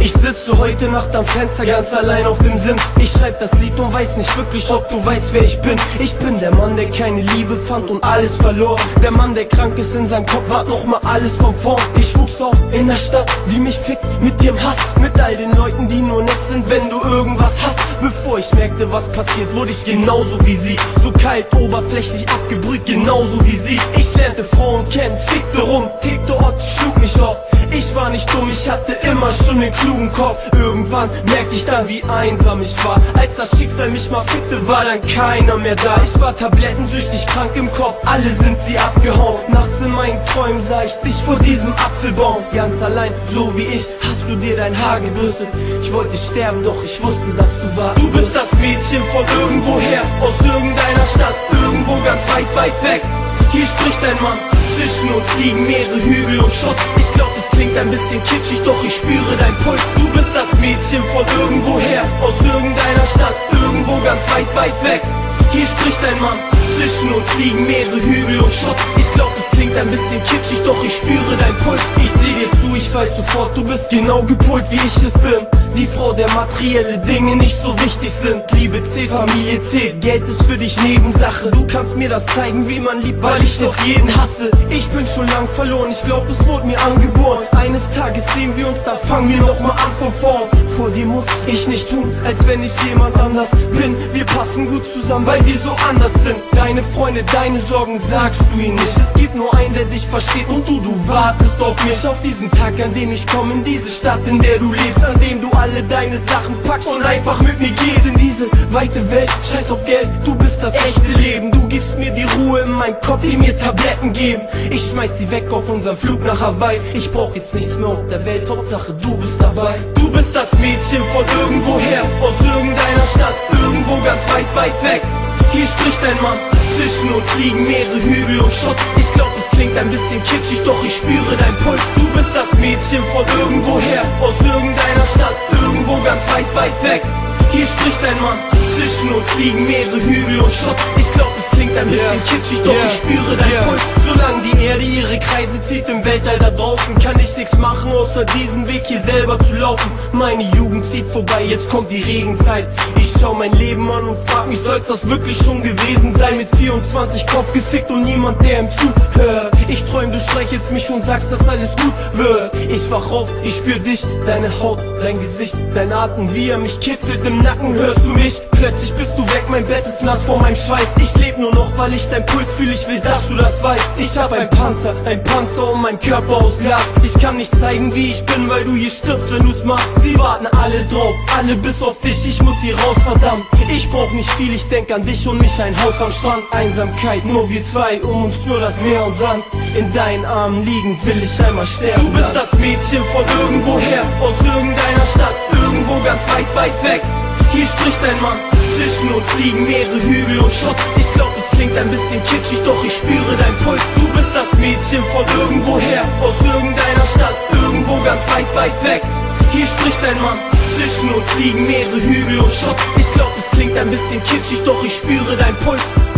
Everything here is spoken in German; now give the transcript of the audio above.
Ich sitze heute Nacht am Fenster, ganz allein auf dem Sims. Ich schreib das Lied und weiß nicht wirklich, ob du weißt, wer ich bin. Ich bin der Mann, der keine Liebe fand und alles verlor. Der Mann, der krank ist in seinem Kopf, wart noch mal alles von vorn. Ich wuchs auf in der Stadt, die mich fickt mit ihrem Hass. Mit all den Leuten, die nur nett sind, wenn du irgendwas hast. Bevor ich merkte, was passiert, wurde ich genauso wie sie. So kalt, oberflächlich abgebrüht, genauso wie sie. Ich lernte Frauen kennen, fickte rum, tickte Ort, schlug mich auf. Ich war nicht dumm, ich hatte immer schon den klugen Kopf. Irgendwann merkte ich dann, wie einsam ich war. Als das Schicksal mich mal fickte, war dann keiner mehr da. Ich war tablettensüchtig, krank im Kopf, alle sind sie abgehauen. Nachts in meinen Träumen sah ich dich vor diesem Apfelbaum. Ganz allein, so wie ich, hast du dir dein Haar gebürstet. Ich wollte sterben, doch ich wusste, dass du warst. Du bist das Mädchen von irgendwoher, aus irgendeiner Stadt, irgendwo ganz weit, weit weg. Hier spricht ein Mann, zwischen uns liegen mehrere Hügel und Schutt. Ich glaub, es klingt ein bisschen kitschig, doch ich spüre dein Puls. Du bist das Mädchen von irgendwoher, aus irgendeiner Stadt, irgendwo ganz weit, weit weg. Hier spricht ein Mann, zwischen uns liegen mehrere Hügel und Schutt. Ich glaub, es klingt ein bisschen kitschig, doch ich spüre dein Puls. Ich seh dir zu, ich weiß sofort, du bist genau gepolt, wie ich es bin. Die Frau, der materielle Dinge nicht so wichtig sind. Liebe zählt, Familie zählt, Geld ist für dich Nebensache. Du kannst mir das zeigen, wie man liebt, weil ich doch jeden hasse. Ich bin schon lang verloren, ich glaub, es wurde mir angeboren. Eines Tages sehen wir uns, da fangen wir nochmal an von vorn. Vor dir muss ich nicht tun, als wenn ich jemand anders bin. Wir passen gut zusammen, weil wir so anders sind. Deine Freunde, deine Sorgen sagst du ihnen nicht. Es gibt nur einen, der dich versteht und du wartest auf mich. Auf diesen Tag, an dem ich komme in diese Stadt, in der du lebst, an dem du alle deine Sachen packst und einfach mit mir gehst in diese weite Welt. Scheiß auf Geld, du bist das echte Leben. Du gibst mir die Ruhe in meinem Kopf, die mir Tabletten geben. Ich schmeiß sie weg auf unseren Flug nach Hawaii. Ich brauch jetzt nichts mehr auf der Welt, Hauptsache du bist dabei. Du bist das Mädchen von irgendwoher, aus irgendeiner Stadt, irgendwo ganz weit, weit weg. Hier spricht ein Mann, zwischen uns liegen mehrere Hügel und Schutt. Ich glaub, es klingt ein bisschen kitschig, doch ich spüre dein Puls. Du bist das Mädchen von irgendwoher, aus irgendeiner Stadt, irgendwo ganz weit, weit weg. Hier spricht ein Mann, zwischen uns liegen mehrere Hügel und Schutt. Ich glaub, es klingt ein bisschen kitschig, doch ich spüre dein Puls. Solange die Erde ihre Kreise zieht im Weltall da draußen, kann ich nichts machen, außer diesen Weg hier selber zu laufen. Meine Jugend zieht vorbei, jetzt kommt die Regenzeit. Ich schau mein Leben an und frag mich, soll's das wirklich schon gewesen sein? Mit 24 Kopf gefickt und niemand, der ihm zuhört. Ich träum, du streichelst mich und sagst, dass alles gut wird. Ich wach auf, ich spür dich, deine Haut, dein Gesicht, dein Atem, wie er mich kitzelt im Nacken. Hörst du mich? Plötzlich bist du weg, mein Bett ist nass vor meinem Schweiß. Ich leb nur noch, weil ich dein Puls fühl, ich will, dass du das weißt. Ich hab ein Panzer um meinen Körper aus Glas. Ich kann nicht zeigen, wie ich bin, weil du hier stirbst, wenn du's machst. Sie warten alle drauf, alle bis auf dich, ich muss hier raus, verdammt. Ich brauch nicht viel, ich denk an dich und mich, ein Haus am Strand. Einsamkeit, nur wir zwei, um uns nur das Meer und Sand. In deinen Armen liegend will ich einmal sterben. Du bist das Mädchen von irgendwoher, aus irgendeiner Stadt, irgendwo ganz weit, weit weg. Hier spricht ein Mann, zwischen uns liegen mehrere Hügel und Schutt. Ich glaub, es klingt ein bisschen kitschig, doch ich spüre dein Puls. Du bist das Mädchen von irgendwoher, aus irgendeiner Stadt, irgendwo ganz weit, weit weg. Hier spricht ein Mann, zwischen uns liegen mehrere Hügel und Schutt. Ich glaub, es klingt ein bisschen kitschig, doch ich spüre dein Puls.